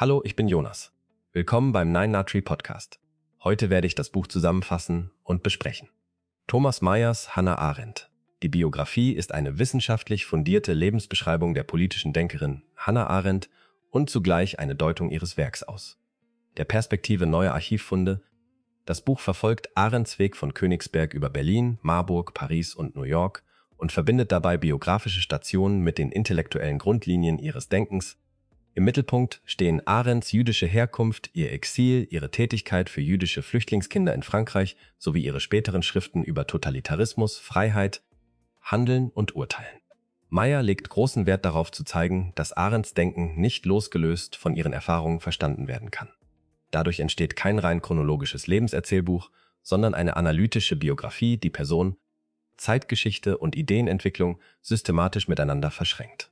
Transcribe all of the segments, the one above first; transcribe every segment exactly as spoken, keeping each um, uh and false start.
Hallo, ich bin Jonas. Willkommen beim Nine Nine Tree Podcast. Heute werde ich das Buch zusammenfassen und besprechen. Thomas Meyers Hannah Arendt. Die Biografie ist eine wissenschaftlich fundierte Lebensbeschreibung der politischen Denkerin Hannah Arendt und zugleich eine Deutung ihres Werks aus. Der Perspektive neuer Archivfunde. Das Buch verfolgt Arendts Weg von Königsberg über Berlin, Marburg, Paris und New York und verbindet dabei biografische Stationen mit den intellektuellen Grundlinien ihres Denkens. Im Mittelpunkt stehen Arendts jüdische Herkunft, ihr Exil, ihre Tätigkeit für jüdische Flüchtlingskinder in Frankreich sowie ihre späteren Schriften über Totalitarismus, Freiheit, Handeln und Urteilen. Meyer legt großen Wert darauf zu zeigen, dass Arendts Denken nicht losgelöst von ihren Erfahrungen verstanden werden kann. Dadurch entsteht kein rein chronologisches Lebenserzählbuch, sondern eine analytische Biografie, die Person, Zeitgeschichte und Ideenentwicklung systematisch miteinander verschränkt.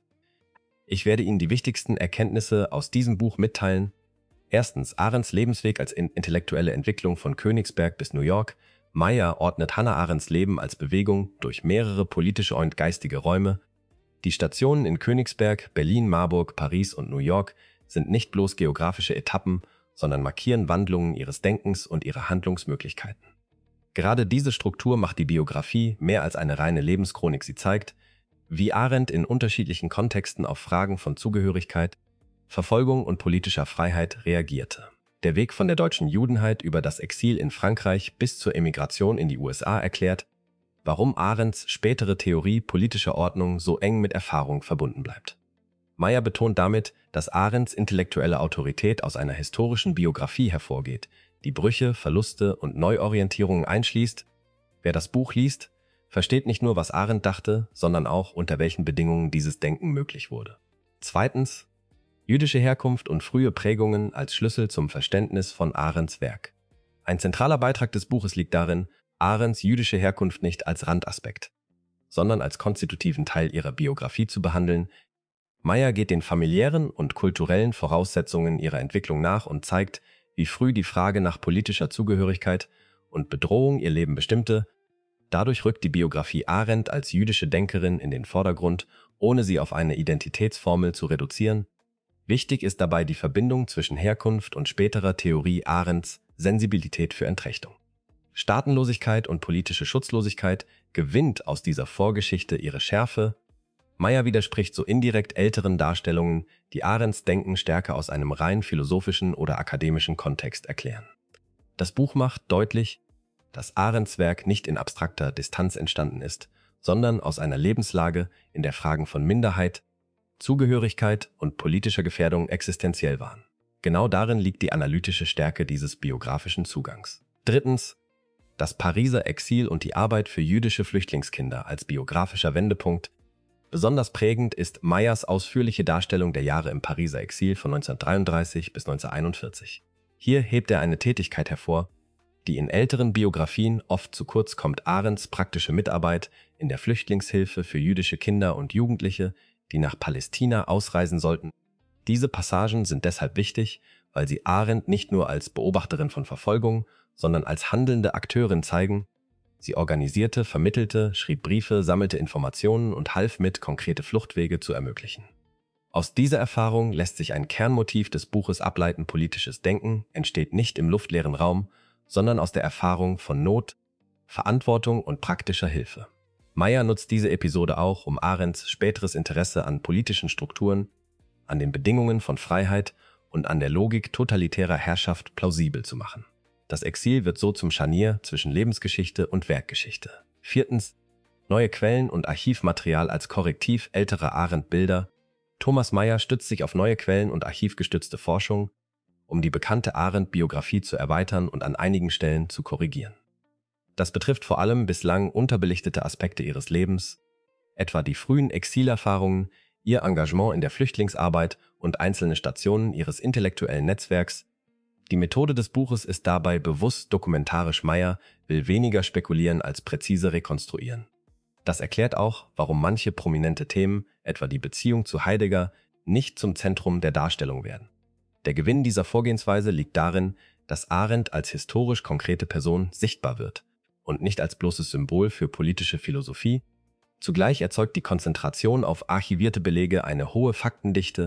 Ich werde Ihnen die wichtigsten Erkenntnisse aus diesem Buch mitteilen. Erstens, Arendts Lebensweg als intellektuelle Entwicklung von Königsberg bis New York. Meyer ordnet Hannah Arendts Leben als Bewegung durch mehrere politische und geistige Räume. Die Stationen in Königsberg, Berlin, Marburg, Paris und New York sind nicht bloß geografische Etappen, sondern markieren Wandlungen ihres Denkens und ihrer Handlungsmöglichkeiten. Gerade diese Struktur macht die Biografie mehr als eine reine Lebenschronik. Sie zeigt, wie Arendt in unterschiedlichen Kontexten auf Fragen von Zugehörigkeit, Verfolgung und politischer Freiheit reagierte. Der Weg von der deutschen Judenheit über das Exil in Frankreich bis zur Emigration in die U S A erklärt, warum Arendts spätere Theorie politischer Ordnung so eng mit Erfahrung verbunden bleibt. Meyer betont damit, dass Arendts intellektuelle Autorität aus einer historischen Biografie hervorgeht, die Brüche, Verluste und Neuorientierungen einschließt. Wer das Buch liest, versteht nicht nur, was Arendt dachte, sondern auch, unter welchen Bedingungen dieses Denken möglich wurde. Zweitens, jüdische Herkunft und frühe Prägungen als Schlüssel zum Verständnis von Arendts Werk. Ein zentraler Beitrag des Buches liegt darin, Arendts jüdische Herkunft nicht als Randaspekt, sondern als konstitutiven Teil ihrer Biografie zu behandeln. Meyer geht den familiären und kulturellen Voraussetzungen ihrer Entwicklung nach und zeigt, wie früh die Frage nach politischer Zugehörigkeit und Bedrohung ihr Leben bestimmte. Dadurch rückt die Biografie Arendt als jüdische Denkerin in den Vordergrund, ohne sie auf eine Identitätsformel zu reduzieren. Wichtig ist dabei die Verbindung zwischen Herkunft und späterer Theorie Arendts, Sensibilität für Entrechtung. Staatenlosigkeit und politische Schutzlosigkeit gewinnt aus dieser Vorgeschichte ihre Schärfe. Meyer widerspricht so indirekt älteren Darstellungen, die Arendts Denken stärker aus einem rein philosophischen oder akademischen Kontext erklären. Das Buch macht deutlich, dass Arendts Werk nicht in abstrakter Distanz entstanden ist, sondern aus einer Lebenslage, in der Fragen von Minderheit, Zugehörigkeit und politischer Gefährdung existenziell waren. Genau darin liegt die analytische Stärke dieses biografischen Zugangs. Drittens, das Pariser Exil und die Arbeit für jüdische Flüchtlingskinder als biografischer Wendepunkt. Besonders prägend ist Meyers ausführliche Darstellung der Jahre im Pariser Exil von neunzehnhundertdreiunddreißig bis neunzehnhunderteinundvierzig. Hier hebt er eine Tätigkeit hervor, die in älteren Biografien oft zu kurz kommt: Arendts praktische Mitarbeit in der Flüchtlingshilfe für jüdische Kinder und Jugendliche, die nach Palästina ausreisen sollten. Diese Passagen sind deshalb wichtig, weil sie Arendt nicht nur als Beobachterin von Verfolgung, sondern als handelnde Akteurin zeigen. Sie organisierte, vermittelte, schrieb Briefe, sammelte Informationen und half mit, konkrete Fluchtwege zu ermöglichen. Aus dieser Erfahrung lässt sich ein Kernmotiv des Buches ableiten: politisches Denken entsteht nicht im luftleeren Raum, sondern aus der Erfahrung von Not, Verantwortung und praktischer Hilfe. Meyer nutzt diese Episode auch, um Arendts späteres Interesse an politischen Strukturen, an den Bedingungen von Freiheit und an der Logik totalitärer Herrschaft plausibel zu machen. Das Exil wird so zum Scharnier zwischen Lebensgeschichte und Werkgeschichte. Viertens, neue Quellen und Archivmaterial als Korrektiv älterer Arendt-Bilder. Thomas Meyer stützt sich auf neue Quellen und archivgestützte Forschung, um die bekannte Arendt-Biografie zu erweitern und an einigen Stellen zu korrigieren. Das betrifft vor allem bislang unterbelichtete Aspekte ihres Lebens, etwa die frühen Exilerfahrungen, ihr Engagement in der Flüchtlingsarbeit und einzelne Stationen ihres intellektuellen Netzwerks. Die Methode des Buches ist dabei bewusst dokumentarisch. Meyer will weniger spekulieren als präzise rekonstruieren. Das erklärt auch, warum manche prominente Themen, etwa die Beziehung zu Heidegger, nicht zum Zentrum der Darstellung werden. Der Gewinn dieser Vorgehensweise liegt darin, dass Arendt als historisch konkrete Person sichtbar wird und nicht als bloßes Symbol für politische Philosophie. Zugleich erzeugt die Konzentration auf archivierte Belege eine hohe Faktendichte,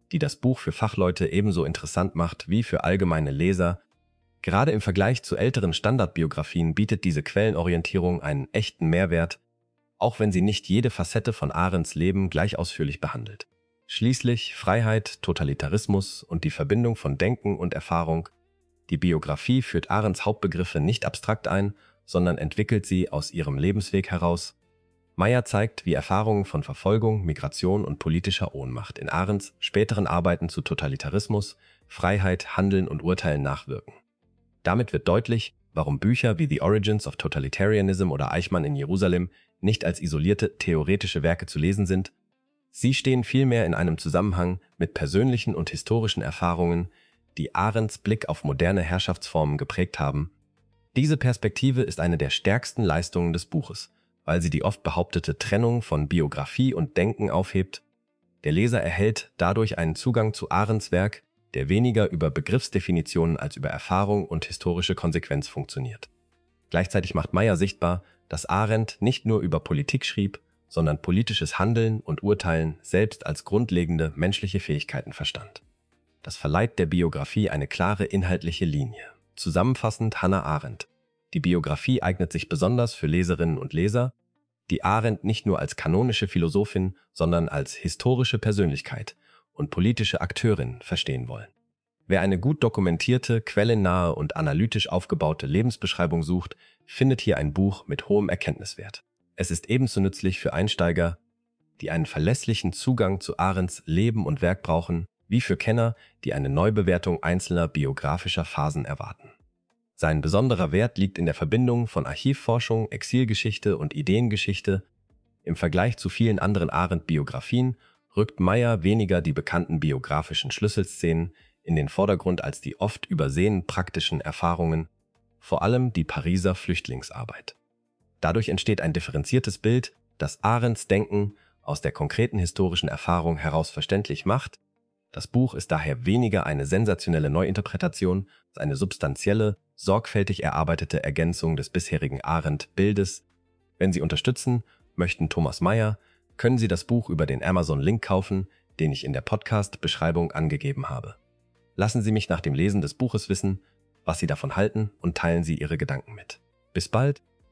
die das Buch für Fachleute ebenso interessant macht wie für allgemeine Leser. Gerade im Vergleich zu älteren Standardbiografien bietet diese Quellenorientierung einen echten Mehrwert, auch wenn sie nicht jede Facette von Arendts Leben gleich ausführlich behandelt. Schließlich Freiheit, Totalitarismus und die Verbindung von Denken und Erfahrung. Die Biografie führt Arendts Hauptbegriffe nicht abstrakt ein, sondern entwickelt sie aus ihrem Lebensweg heraus. Meyer zeigt, wie Erfahrungen von Verfolgung, Migration und politischer Ohnmacht in Arendts späteren Arbeiten zu Totalitarismus, Freiheit, Handeln und Urteilen nachwirken. Damit wird deutlich, warum Bücher wie The Origins of Totalitarianism oder Eichmann in Jerusalem nicht als isolierte theoretische Werke zu lesen sind. Sie stehen vielmehr in einem Zusammenhang mit persönlichen und historischen Erfahrungen, die Arendts Blick auf moderne Herrschaftsformen geprägt haben. Diese Perspektive ist eine der stärksten Leistungen des Buches, weil sie die oft behauptete Trennung von Biografie und Denken aufhebt. Der Leser erhält dadurch einen Zugang zu Arendts Werk, der weniger über Begriffsdefinitionen als über Erfahrung und historische Konsequenz funktioniert. Gleichzeitig macht Meyer sichtbar, dass Arendt nicht nur über Politik schrieb, sondern politisches Handeln und Urteilen selbst als grundlegende menschliche Fähigkeiten verstand. Das verleiht der Biografie eine klare inhaltliche Linie. Zusammenfassend Hannah Arendt. Die Biografie eignet sich besonders für Leserinnen und Leser, die Arendt nicht nur als kanonische Philosophin, sondern als historische Persönlichkeit und politische Akteurin verstehen wollen. Wer eine gut dokumentierte, quellennahe und analytisch aufgebaute Lebensbeschreibung sucht, findet hier ein Buch mit hohem Erkenntniswert. Es ist ebenso nützlich für Einsteiger, die einen verlässlichen Zugang zu Arendts Leben und Werk brauchen, wie für Kenner, die eine Neubewertung einzelner biografischer Phasen erwarten. Sein besonderer Wert liegt in der Verbindung von Archivforschung, Exilgeschichte und Ideengeschichte. Im Vergleich zu vielen anderen Arendt-Biografien rückt Meyer weniger die bekannten biografischen Schlüsselszenen in den Vordergrund als die oft übersehenen praktischen Erfahrungen, vor allem die Pariser Flüchtlingsarbeit. Dadurch entsteht ein differenziertes Bild, das Arendts Denken aus der konkreten historischen Erfahrung heraus verständlich macht. Das Buch ist daher weniger eine sensationelle Neuinterpretation als eine substanzielle, sorgfältig erarbeitete Ergänzung des bisherigen Arendt-Bildes. Wenn Sie unterstützen möchten Thomas Meyer, können Sie das Buch über den Amazon-Link kaufen, den ich in der Podcast-Beschreibung angegeben habe. Lassen Sie mich nach dem Lesen des Buches wissen, was Sie davon halten, und teilen Sie Ihre Gedanken mit. Bis bald!